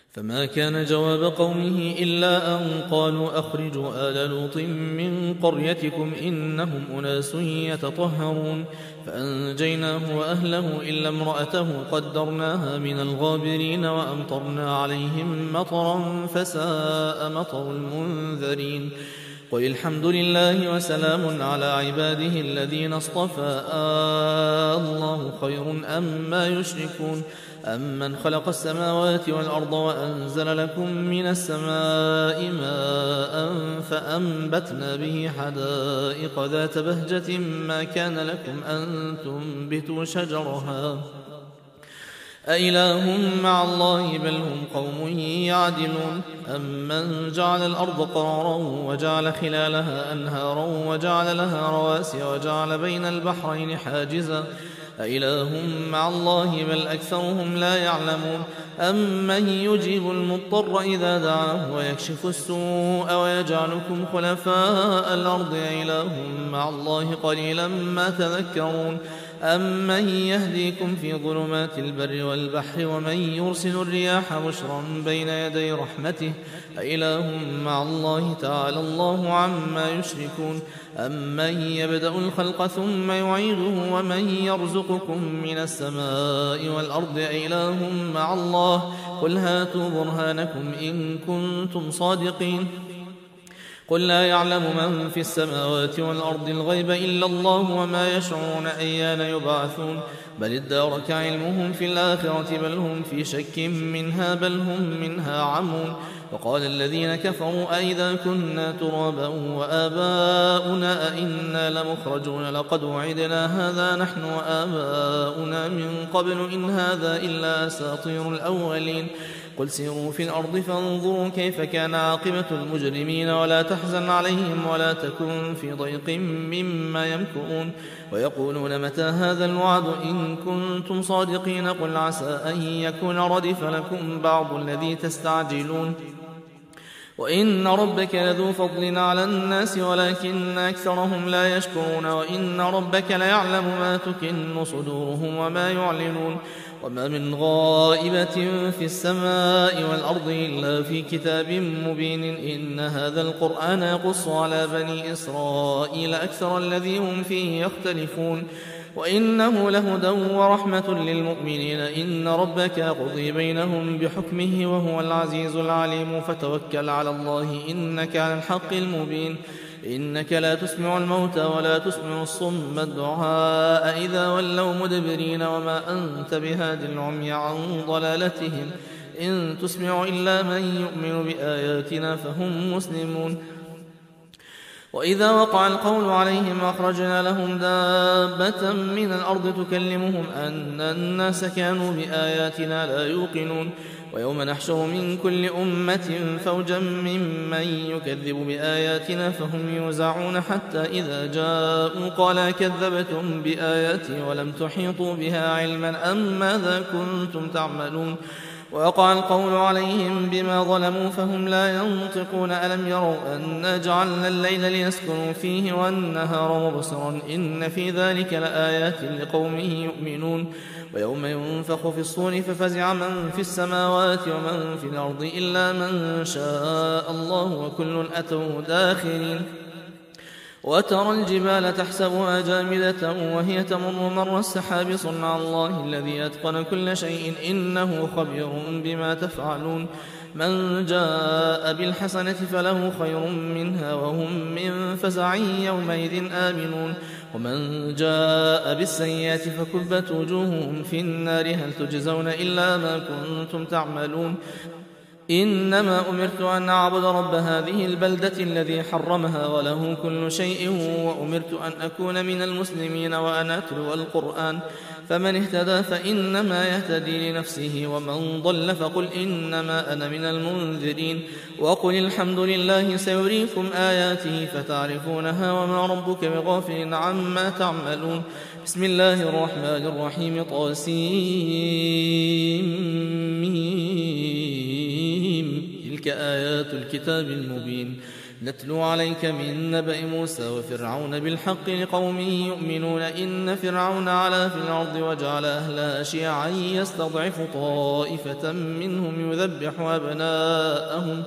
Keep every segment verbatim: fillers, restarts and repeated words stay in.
فما كان جواب قومه إلا أن قالوا أخرجوا آل لوط من قريتكم إنهم أناس يتطهرون فأنجيناه وأهله إلا امرأته قدرناها من الغابرين وأمطرنا عليهم مطرا فساء مطر المنذرين قل الحمد لله وسلام على عباده الذين اصطفى آه الله خير أما يشركون أمن خلق السماوات والأرض وأنزل لكم من السماء ماء فأنبتنا به حدائق ذات بهجة ما كان لكم أن تنبتوا شجرها أإله مع الله بل هم قوم يعدلون أمن جعل الأرض قرارا وجعل خلالها أنهارا وجعل لها رواسي وجعل بين البحرين حاجزا أإله مع الله بل أكثرهم لا يعلمون أمن يجيب المضطر إذا دعاه ويكشف السوء ويجعلكم خلفاء الأرض أإله مع الله قليلا ما تذكرون أمن يهديكم في ظلمات البر والبحر ومن يرسل الرياح بشرا بين يدي رحمته أإله مع الله تعالى الله عما يشركون أمن يبدأ الخلق ثم يعيده ومن يرزقكم من السماء والأرض أإله مع الله قل هاتوا برهانكم إن كنتم صادقين قل لا يعلم من في السماوات والأرض الغيب إلا الله وما يشعرون أيان يبعثون بل ادارك علمهم في الآخرة بل هم في شك منها بل هم منها عمون وقال الذين كفروا أئذا كنا ترابا وآباؤنا أئنا لمخرجون لقد وعدنا هذا نحن وآباؤنا من قبل إن هذا إلا أساطير الأولين قل سيروا في الأرض فانظروا كيف كان عاقبة المجرمين ولا تحزن عليهم ولا تكن في ضيق مما يمكرون ويقولون متى هذا الوعد إن كنتم صادقين قل عسى أن يكون ردف لكم بعض الذي تستعجلون وإن ربك لذو فضل على الناس ولكن أكثرهم لا يشكرون وإن ربك ليعلم ما تكن صدورهم وما يعلنون وما من غائبة في السماء والأرض إلا في كتاب مبين إن هذا القرآن يقص على بني إسرائيل أكثر الذي هم فيه يختلفون وإنه لهدى ورحمة للمؤمنين إن ربك يقضي بينهم بحكمه وهو العزيز العليم فتوكل على الله إنك على الحق المبين إنك لا تسمع الموتى ولا تسمع الصم الدعاء إذا ولوا مدبرين وما أنت بهاد العمي عن ضلالتهم إن تسمع إلا من يؤمن بآياتنا فهم مسلمون وإذا وقع القول عليهم أخرجنا لهم دابة من الأرض تكلمهم أن الناس كانوا بآياتنا لا يوقنون ويوم نحشر من كل أمة فوجا ممن يكذب بآياتنا فهم يوزعون حتى إذا جاءوا قال كذبتم بآياتي ولم تحيطوا بها علما أم ماذا كنتم تعملون ووقع القول عليهم بما ظلموا فهم لا ينطقون ألم يروا أنا جعلنا الليل ليسكنوا فيه والنهار مبصرا إن في ذلك لآيات لقوم يؤمنون ويوم ينفخ في الصور ففزع من في السماوات ومن في الأرض إلا من شاء الله وكل أتوه داخرين وترى الجبال تحسبها جامدة وهي تمر مر السحاب صنع الله الذي أتقن كل شيء إنه خبير بما تفعلون من جاء بالحسنة فله خير منها وهم من فزع يومئذ آمنون ومن جاء بالسيئة فكبت وجوههم في النار هل تجزون إلا ما كنتم تعملون إنما أمرت أن أعبد رب هذه البلدة الذي حرمها وله كل شيء وأمرت أن أكون من المسلمين وأن أتلو القرآن فمن اهتدى فإنما يهتدي لنفسه ومن ضل فقل إنما أنا من المنذرين وقل الحمد لله سيريكم آياته فتعرفونها وما ربك بغافل عما تعملون بسم الله الرحمن الرحيم طاسيم تلك آيات الكتاب المبين نتلو عليك من نبأ موسى وفرعون بالحق لقوم يؤمنون إن فرعون علا في الأرض وجعل أهلها شيعا يستضعف طائفة منهم يذبح أبناءهم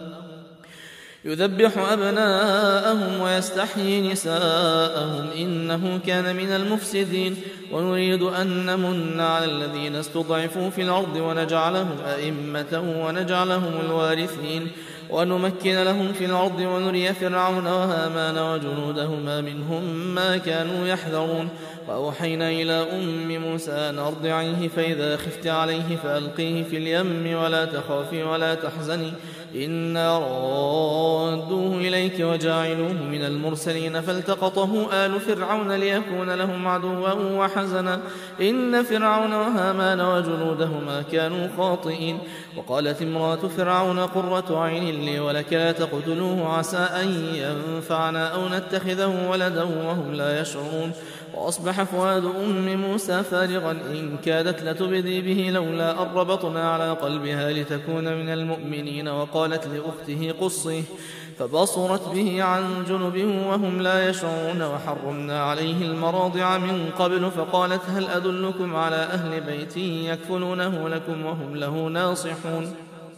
يذبح أبناءهم ويستحيي نساءهم إنه كان من المفسدين ونريد أن نمن على الذين استضعفوا في الأرض ونجعلهم أئمة ونجعلهم الوارثين ونمكن لهم في الأرض ونري فرعون وهامان وجنودهما منهم ما كانوا يحذرون وأوحينا إلى أم موسى أن أرضعيه فإذا خفت عليه فألقيه في اليم ولا تخافي ولا تحزني إنا رادوه إليك وجاعلوه من المرسلين فالتقطه آل فرعون ليكون لهم عدوا وحزنا إن فرعون وهامان وجنودهما كانوا خاطئين وقالت امرأة فرعون قرة عين لي ولك لا تقتلوه عسى أن ينفعنا أو نتخذه ولدا وهم لا يشعرون وأصبح فؤاد أم موسى فارغا إن كادت لتبدي به لولا أن ربطنا على قلبها لتكون من المؤمنين وقالت لأخته قصيه فبصرت به عن جنب وهم لا يشعرون وحرمنا عليه المراضع من قبل فقالت هل أدلكم على أهل بيت يكفلونه لكم وهم له ناصحون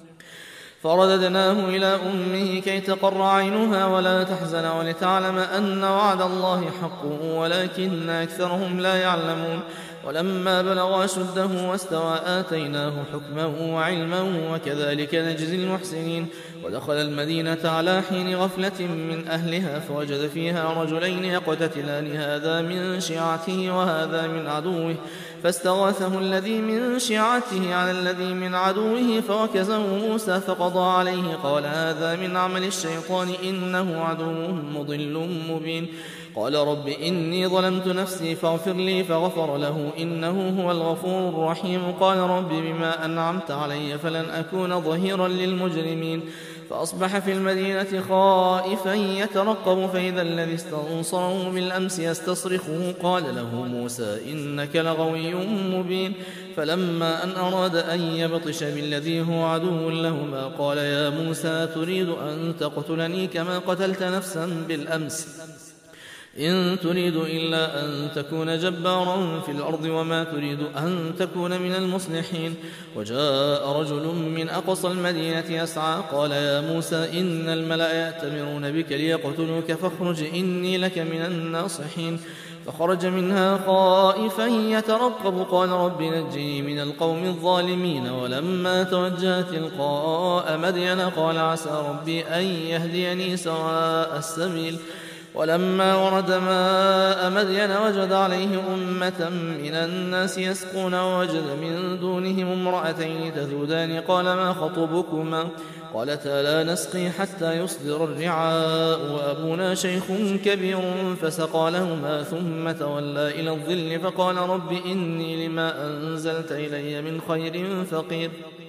فرددناه إلى أمه كي تقر عينها ولا تحزن ولتعلم أن وعد الله حق ولكن أكثرهم لا يعلمون ولما بلغ أشده واستوى آتيناه حكما وعلما وكذلك نجزي المحسنين ودخل المدينة على حين غفلة من أهلها فوجد فيها رجلين يقتتلان هذا من شيعته وهذا من عدوه فاستغاثه الذي من شيعته على الذي من عدوه فوكزه موسى فقضى عليه قال هذا من عمل الشيطان إنه عدو مضل مبين قال رب إني ظلمت نفسي فاغفر لي فغفر له إنه هو الغفور الرحيم قال رب بما أنعمت علي فلن أكون ظهيرا للمجرمين فأصبح في المدينة خائفا يترقب فإذا الذي استنصره بالأمس يستصرخه قال له موسى إنك لغوي مبين فلما أن أراد أن يبطش بالذي هو عدو لهما قال يا موسى تريد أن تقتلني كما قتلت نفسا بالأمس إن تريد إلا أن تكون جبارا في الأرض وما تريد أن تكون من المصلحين وجاء رجل من أقصى المدينة يسعى قال يا موسى إن الملأ يأتمرون بك ليقتلوك فاخرج إني لك من الناصحين فخرج منها خائفا يترقب قال رب نجني من القوم الظالمين ولما توجه تلقاء مدين قال عسى ربي أن يهديني سواء السبيل ولما ورد ماء مدين وجد عليه أمة من الناس يسقون ووجد من دونهم امرأتين تذودان قال ما خطبكما قالتا لا نسقي حتى يصدر الرعاء وأبونا شيخ كبير فسقى لهما ثم تولى إلى الظل فقال رب إني لما أنزلت إلي من خير فقير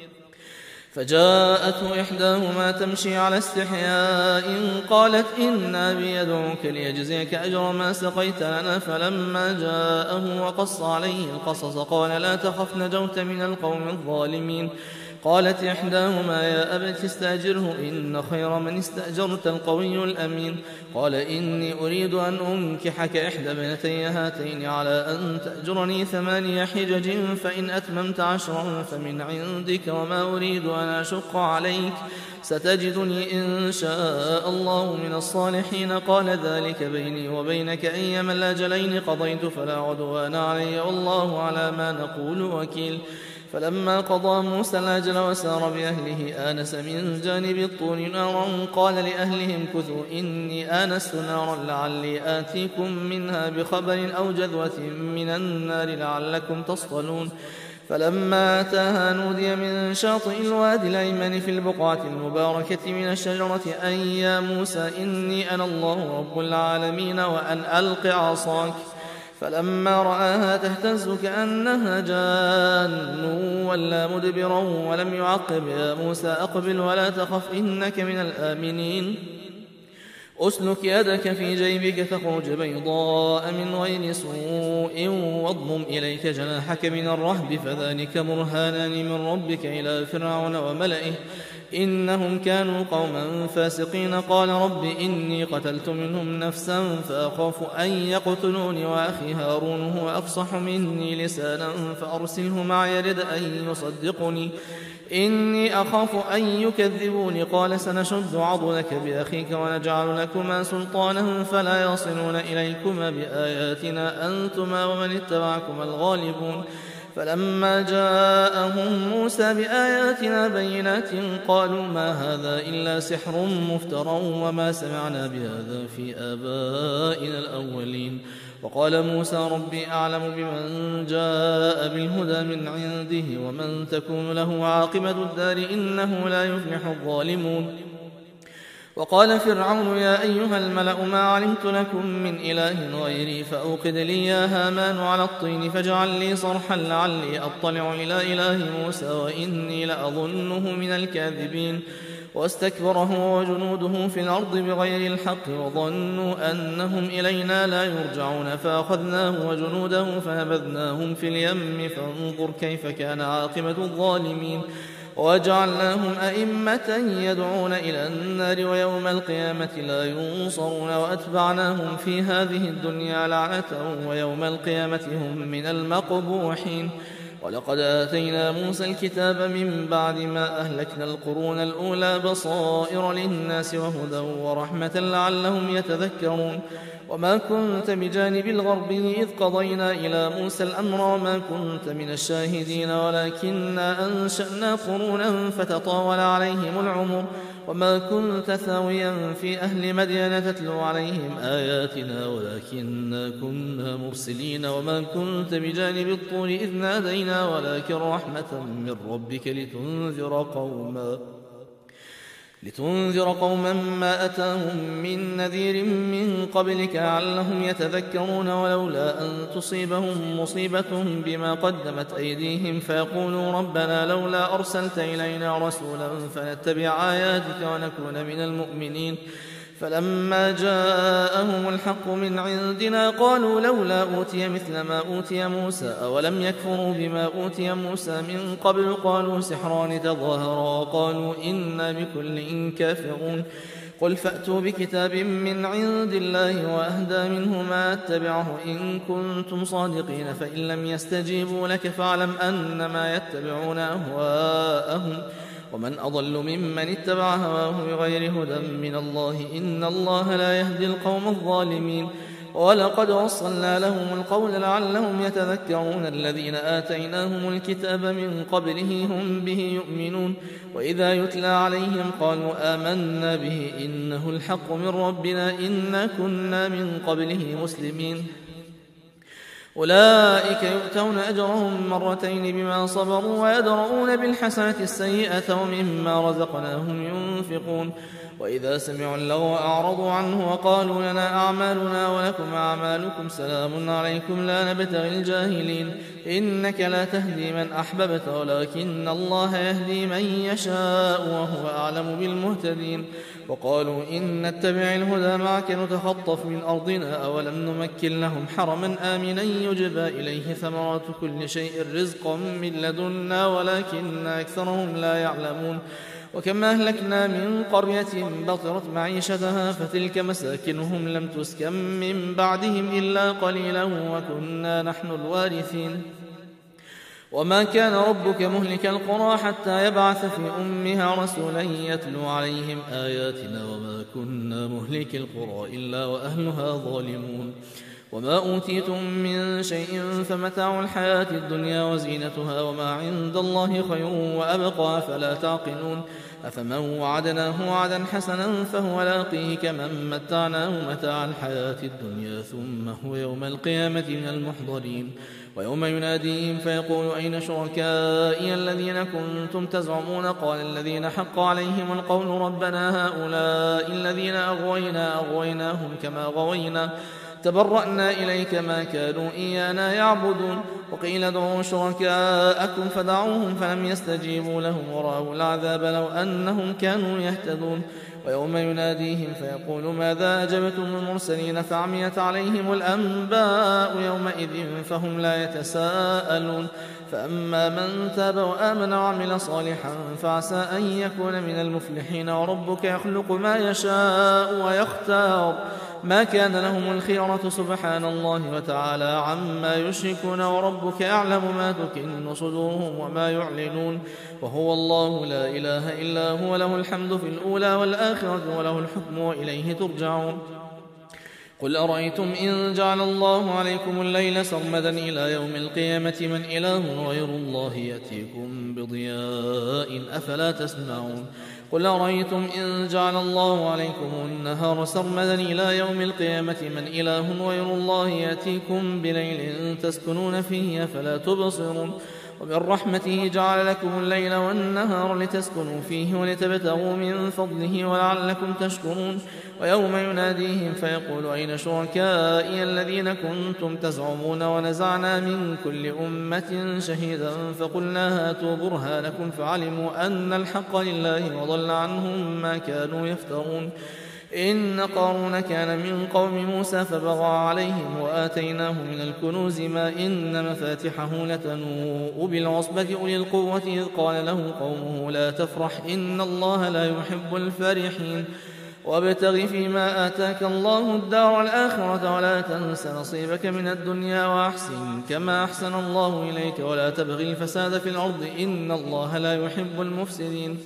فجاءته إحداهما تمشي على استحياء قالت إنا بيدعوك ليجزيك أجر ما سقيت لنا فلما جاءه وقص عليه القصص قال لا تخف نجوت من القوم الظالمين قالت إحداهما يا أبت استأجره إن خير من استأجرت القوي الأمين قال إني أريد أن أنكحك إحدى ابنتي هاتين على أن تأجرني ثماني حجج فإن أتممت عشرا فمن عندك وما أريد أن أشق عليك ستجدني إن شاء الله من الصالحين قال ذلك بيني وبينك أيما الأجلين قضيت فلا عدوان علي والله على ما نقول وكيل فلما قضى موسى الأجل وسار بأهله آنس من جانب الطور نارا قال لأهلهم كثوا إني آنست نارا لعلي آتيكم منها بخبر أو جذوة من النار لعلكم تصطلون فلما أتاها نودي من شاطئ الوادي الأيمن في البقعة المباركة من الشجرة أن يا موسى إني أنا الله رب العالمين وأن ألق عصاك فلما رآها تهتز كأنها جان ولا مدبرا ولم يعقب يا موسى أقبل ولا تخف إنك من الآمنين أسلك يدك في جيبك تخرج بيضاء من غير سوء واضمم إليك جناحك من الرهب فذلك برهانان من ربك إلى فرعون وملئه إنهم كانوا قوما فاسقين قال رب إني قتلت منهم نفسا فأخاف أن يقتلون وأخي هارون هو أفصح مني لسانا فأرسله معي يرد أن يصدقني إني أخاف أن يكذبوني قال سنشد عضدك بأخيك ونجعل لكما سلطانا فلا يصلون إليكما بآياتنا أنتما ومن اتبعكما الغالبون فلما جاءهم موسى بآياتنا بينات قالوا ما هذا إلا سحر مفترى وما سمعنا بهذا في آبائنا الأولين وقال موسى ربي أعلم بمن جاء بالهدى من عنده ومن تكون له عاقبة الدار إنه لا يفلح الظالمون وقال فرعون يا أيها الملأ ما علمت لكم من إله غيري فأوقد لي يا هامان على الطين فاجعل لي صرحا لعلي أطلع إلى إله موسى وإني لأظنه من الكاذبين واستكبر هو وجنوده في الأرض بغير الحق وظنوا أنهم إلينا لا يرجعون فأخذناه وجنوده فنبذناهم في اليم فانظر كيف كان عاقبة الظالمين وجعلناهم أئمة يدعون إلى النار ويوم القيامة لا ينصرون وأتبعناهم في هذه الدنيا لعنة ويوم القيامة هم من المقبوحين ولقد آتينا موسى الكتاب من بعد ما أهلكنا القرون الأولى بصائر للناس وهدى ورحمة لعلهم يتذكرون وما كنت بجانب الغربي إذ قضينا إلى موسى الأمر وما كنت من الشاهدين ولكننا أنشأنا قرونا فتطاول عليهم العمر وما كنت ثاويا في أهل مدين تتلو عليهم آياتنا ولكننا كنا مرسلين وما كنت بجانب الطور إذ نادينا ولكن رحمة من ربك لتنذر قوما لتنذر قوما ما أتاهم من نذير من قبلك لعلهم يتذكرون ولولا أن تصيبهم مصيبة بما قدمت أيديهم فيقولوا ربنا لولا أرسلت إلينا رسولا فنتبع آياتك ونكون من المؤمنين فلما جاءهم الحق من عندنا قالوا لولا أوتي مثل ما أوتي موسى أولم يكفروا بما أوتي موسى من قبل قالوا سحران تظاهرا قالوا إنا بكل كافرون قل فأتوا بكتاب من عند الله وأهدى منه ما اتبعه إن كنتم صادقين فإن لم يستجيبوا لك فاعلم أنما يتبعون أهواءهم ومن أضل ممن اتبع هواه بغير هدى من الله إن الله لا يهدي القوم الظالمين ولقد وصلنا لهم القول لعلهم يتذكرون الذين آتيناهم الكتاب من قبله هم به يؤمنون وإذا يتلى عليهم قالوا آمنا به إنه الحق من ربنا إنا كنا من قبله مسلمين أولئك يؤتون أجرهم مرتين بما صبروا ويدرؤون بالحسنة السيئة ومما رزقناهم ينفقون وإذا سمعوا اللغو أعرضوا عنه وقالوا لنا أعمالنا ولكم أعمالكم سلام عليكم لا نبتغي الجاهلين إنك لا تهدي من أحببت ولكن الله يهدي من يشاء وهو أعلم بالمهتدين وقالوا إن نتبع الهدى معك نتخطف من أرضنا أولم نمكن لهم حرما آمنا يجبى إليه ثمرات كل شيء رزقا من لدنا ولكن أكثرهم لا يعلمون وكم أهلكنا من قرية بطرت معيشتها فتلك مساكنهم لم تسكن من بعدهم إلا قليلا وكنا نحن الوارثين وما كان ربك مهلك القرى حتى يبعث في أمها رسولا يتلو عليهم آياتنا وما كنا مهلك القرى إلا وأهلها ظالمون وما أوتيتم من شيء فمتاع الحياة الدنيا وزينتها وما عند الله خير وأبقى فلا تعقلون أفمن وعدناه وعدا حسنا فهو لاقيه كمن متعناه متاع الحياة الدنيا ثم هو يوم القيامة من المحضرين ويوم يناديهم فيقول أين شركائي الذين كنتم تزعمون قال الذين حق عليهم القول ربنا هؤلاء الذين أغوينا أغويناهم كما غوينا تبرأنا إليك ما كانوا إيانا يعبدون وقيل ادعوا شركاءكم فدعوهم فلم يستجيبوا لهم ورأوا العذاب لو أنهم كانوا يهتدون ويوم يناديهم فيقول ماذا أجبتم المرسلين فعميت عليهم الأنباء يومئذ فهم لا يتساءلون فأما من تاب وآمن وعمل صالحا فعسى أن يكون من المفلحين وربك يخلق ما يشاء ويختار ما كان لهم الخيرة سبحان الله وتعالى عما يشركون وربك يعلم ما تكن صدورهم وما يعلنون وهو الله لا إله إلا هو له الحمد في الأولى والآخرة وله الحكم وإليه ترجعون قل أرأيتم إن جعل الله عليكم الليل سرمدا إلى يوم القيامة من إله غير الله يأتيكم بضياء أفلا تسمعون قل أرأيتم إن جعل الله عليكم النهار سرمدا إلى يوم القيامة من إله غير الله يأتيكم بليل تسكنون فيه أفلا تبصرون ومن رحمته جعل لكم الليل والنهار لتسكنوا فيه ولتبتغوا من فضله ولعلكم تشكرون ويوم يناديهم فيقول أين شركائي الذين كنتم تزعمون ونزعنا من كل أمة شهيدا فقلنا هاتوا برهانكم فعلموا أن الحق لله وضل عنهم ما كانوا يفترون إن قارون كان من قوم موسى فبغى عليهم وآتيناه من الكنوز ما إن مفاتحه لتنوء بالعصبة أولي القوة إذ قال له قومه لا تفرح إن الله لا يحب الفرحين وابتغ فيما آتاك الله الدار الآخرة ولا تنس نصيبك من الدنيا وأحسن كما أحسن الله إليك ولا تبغ الفساد في الأرض إن الله لا يحب المفسدين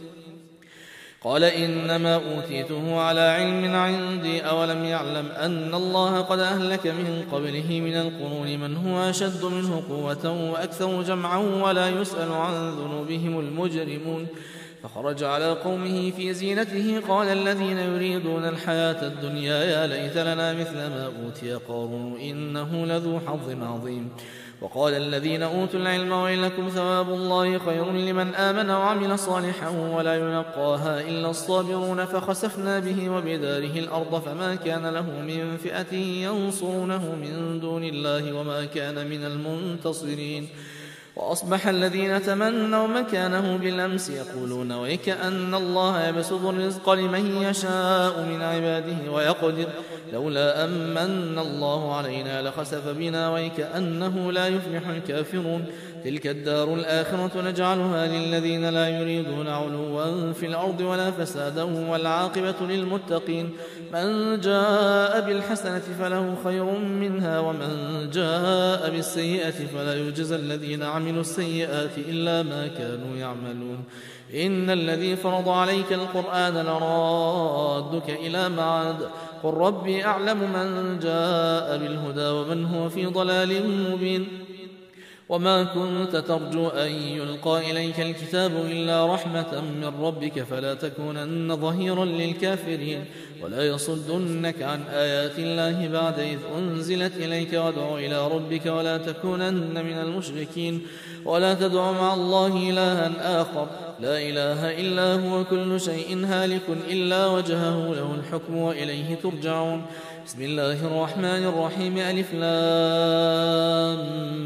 قال إنما أوتيته على علم عندي أولم يعلم أن الله قد أهلك من قبله من القرون من هو أشد منه قوة وأكثر جمعا ولا يسأل عن ذنوبهم المجرمون فخرج على قومه في زينته قال الذين يريدون الحياة الدنيا يا ليت لنا مثل ما أوتي قارون إنه لذو حظ عظيم وقال الذين أوتوا العلم ويلكم ثواب الله خير لمن آمن وعمل صالحا ولا يلقاها إلا الصابرون فخسفنا به وبداره الأرض فما كان له من فئة ينصرونه من دون الله وما كان من المنتصرين وأصبح الذين تمنوا مكانه بالأمس يقولون ويكأن الله يبسط الرزق لمن يشاء من عباده ويقدر لولا أمن الله علينا لخسف بنا ويكأنه لا يفلح الكافرون تلك الدار الآخرة نجعلها للذين لا يريدون علوا في الأرض ولا فسادا والعاقبة للمتقين من جاء بالحسنة فله خير منها ومن جاء بالسيئة فلا يجزى الذين عملوا السيئات إلا ما كانوا يعملون إن الذي فرض عليك القرآن لرادك إلى معاد قل ربي أعلم من جاء بالهدى ومن هو في ضلال مبين وما كنت ترجو أن يلقى إليك الكتاب إلا رحمة من ربك فلا تكونن ظهيرا للكافرين ولا يصدنك عن آيات الله بعد إذ أنزلت إليك وادع إلى ربك ولا تكونن من المشركين ولا تدع مع الله إلها آخر لا إله إلا هو كل شيء هالك إلا وجهه له الحكم وإليه ترجعون بسم الله الرحمن الرحيم ألف لام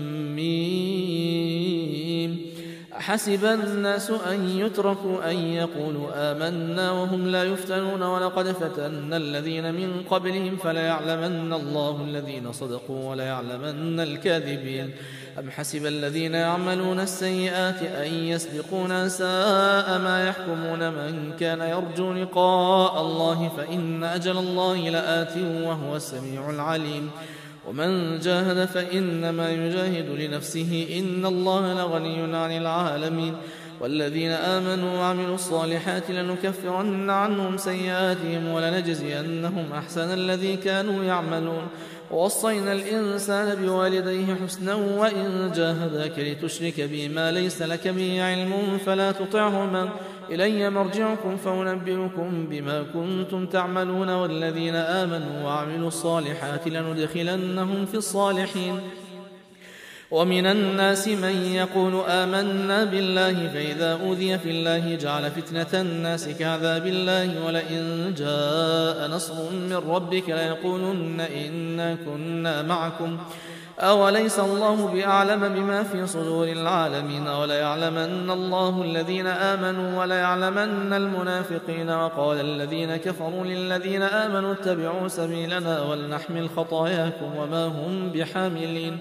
ميم حسب الناس أن يتركوا أن يقولوا آمنا وهم لا يفتنون ولقد فتنا الذين من قبلهم فليعلمن الله الذين صدقوا وليعلمن الكاذبين أم حسب الذين يعملون السيئات أن يسبقونا ساء ما يحكمون من كان يرجو لقاء الله فإن أجل الله لآت وهو السميع العليم ومن جاهد فإنما يجاهد لنفسه إن الله لغني عن العالمين والذين آمنوا وعملوا الصالحات لنكفرن عنهم سيئاتهم ولنجزينهم أحسن الذي كانوا يعملون ووصينا الإنسان بوالديه حسنا وإن جاهداك لتشرك بي ما ليس لك به علم فلا تطعهما إلي مرجعكم فأنبئكم بما كنتم تعملون والذين آمنوا وعملوا الصالحات لندخلنهم في الصالحين ومن الناس من يقول آمنا بالله فإذا أوذي في الله جعل فتنة الناس كعذاب الله ولئن جاء نصر من ربك ليقولن إنا كنا معكم أوليس الله بأعلم بما في صدور العالمين وليعلمن الله الذين آمنوا وليعلمن المنافقين. وقال الذين كفروا للذين آمنوا اتبعوا سبيلنا ولنحمل خطاياكم وما هم بحاملين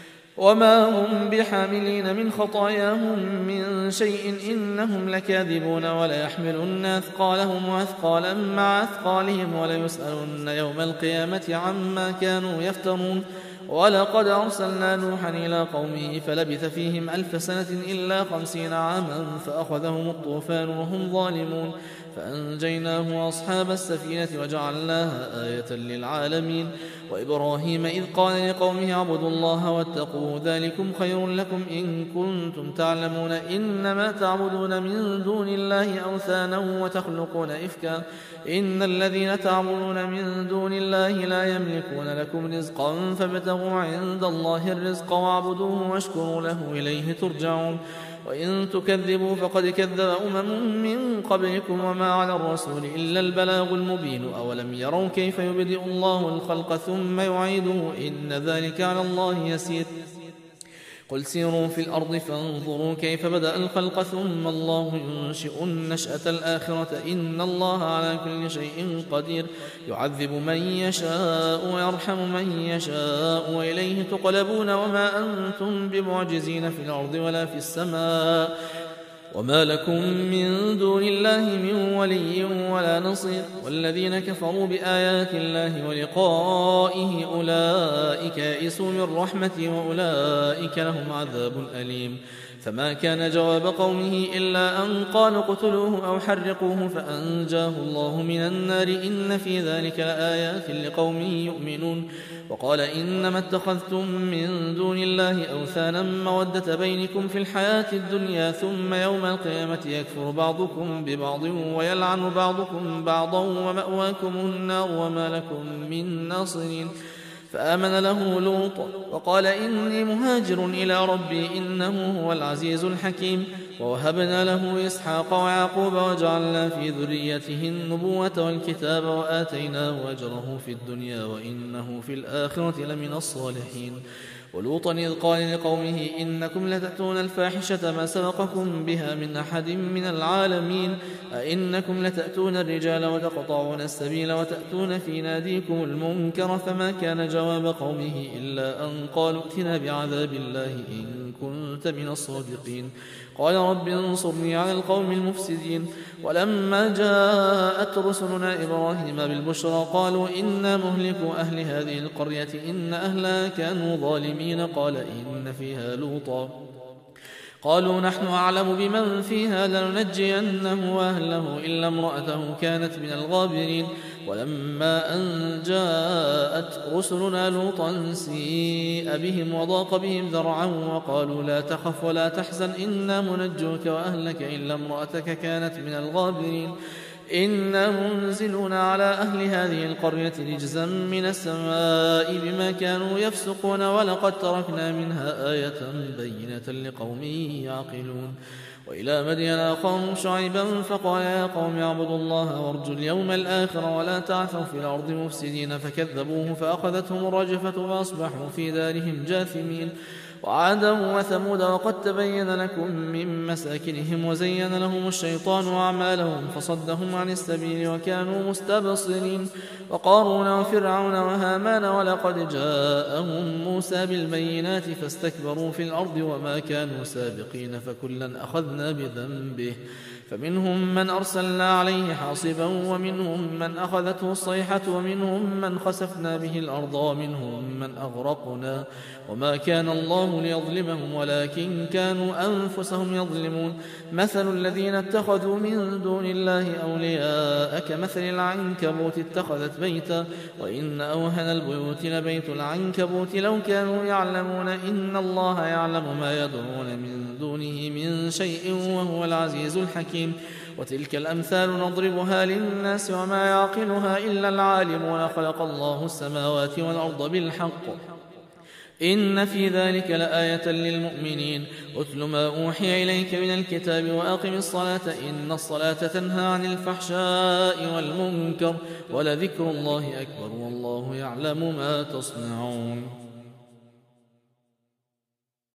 وما هم بحاملين من خطاياهم من شيء إنهم لكاذبون وليحملن أثقالهم وأثقالا مع أثقالهم وليسألن يوم القيامة عما كانوا يفترون. ولقد أرسلنا نوحا إلى قومه فلبث فيهم ألف سنة إلا خمسين عاما فأخذهم الطوفان وهم ظالمون فأنجيناه وأصحاب السفينة وجعلناها آية للعالمين. وإبراهيم إذ قال لقومه اعبدوا الله واتقوه ذلكم خير لكم إن كنتم تعلمون إنما تعبدون من دون الله أوثانا وتخلقون إفكا إن الذين تعبدون من دون الله لا يملكون لكم رزقا فابتغوا عند الله الرزق واعبدوه واشكروا له إليه ترجعون. وإن تكذبوا فقد كذب أمم من قبلكم وما على الرسول إلا البلاغ المبين. أولم يروا كيف يبدئ الله الخلق ثم يعيده إن ذلك على الله يسير. قل سيروا في الأرض فانظروا كيف بدأ الخلق ثم الله ينشئ النشأة الآخرة إن الله على كل شيء قدير يعذب من يشاء ويرحم من يشاء وإليه تقلبون وما أنتم بمعجزين في الأرض ولا في السماء وما لكم من دون الله من ولي ولا نصير. والذين كفروا بآيات الله ولقائه أولئك يئسوا من رحمته وأولئك لهم عذاب أليم. فما كان جواب قومه إلا أن قالوا اقتلوه أو حرقوه فأنجاه الله من النار إن في ذلك لآيات لقوم يؤمنون. وقال إنما اتخذتم من دون الله أوثانا مودة بينكم في الحياة الدنيا ثم يوم القيامة يكفر بعضكم ببعض ويلعن بعضكم بعضا ومأواكم النار وما لكم من ناصرين. فآمن له لوط وقال إني مهاجر إلى ربي إنه هو العزيز الحكيم. ووهبنا له إسحاق ويعقوب وجعلنا في ذريته النبوة والكتاب وآتيناه أجره في الدنيا وإنه في الآخرة لمن الصالحين. ولوطا إذ قال لقومه إنكم لتأتون الفاحشة ما سبقكم بها من أحد من العالمين أئنكم لتأتون الرجال وتقطعون السبيل وتأتون في ناديكم المنكر. فما كان جواب قومه إلا أن قالوا ائتنا بعذاب الله إن كنت من الصادقين. قال رب انصرني على القوم المفسدين. ولما جاءت رسلنا إبراهيم بالبشرى قالوا إنا مهلكوا أهل هذه القرية إن أهلها كانوا ظالمين. قال إن فيها لوطا قالوا نحن أعلم بمن فيها لننجينه وأهله إلا امرأته كانت من الغابرين. ولما أن جاءت رسلنا لوطا سيء بهم وضاق بهم ذرعا وقالوا لا تخف ولا تحزن إنا منجوك وأهلك إلا امرأتك كانت من الغابرين. إنا منزلون على أهل هذه القرية رجزا من السماء بما كانوا يفسقون ولقد تركنا منها آية بينة لقوم يعقلون. وإلى مدين أخاهم شعيبا فقال يا قوم اعبدوا الله وارجوا اليوم الآخر ولا تعثوا في الأرض مفسدين فكذبوه فأخذتهم الرجفة فأصبحوا في دارهم جاثمين. وعادا وثمود وقد تبين لكم من مساكنهم وزين لهم الشيطان أعمالهم فصدهم عن السبيل وكانوا مستبصرين. وقارون وفرعون وهامان ولقد جاءهم موسى بالبينات فاستكبروا في الأرض وما كانوا سابقين فكلا أخذنا بذنبه فمنهم من أرسلنا عليه حاصبا ومنهم من أخذته الصيحة ومنهم من خسفنا به الأرض ومنهم من أغرقنا وما كان الله ليظلمهم ولكن كانوا أنفسهم يظلمون. مثل الذين اتخذوا من دون الله أولياء كمثل العنكبوت اتخذت بيتا وإن أوهن البيوت لبيت العنكبوت لو كانوا يعلمون إن الله يعلم ما يدعون من دونه من شيء وهو العزيز الحكيم. وتلك الأمثال نضربها للناس وما يعقلها إلا العالمون. خلق الله السماوات والأرض بالحق إن في ذلك لآية للمؤمنين. أتل ما أوحي إليك من الكتاب وأقم الصلاة إن الصلاة تنهى عن الفحشاء والمنكر ولذكر الله أكبر والله يعلم ما تصنعون.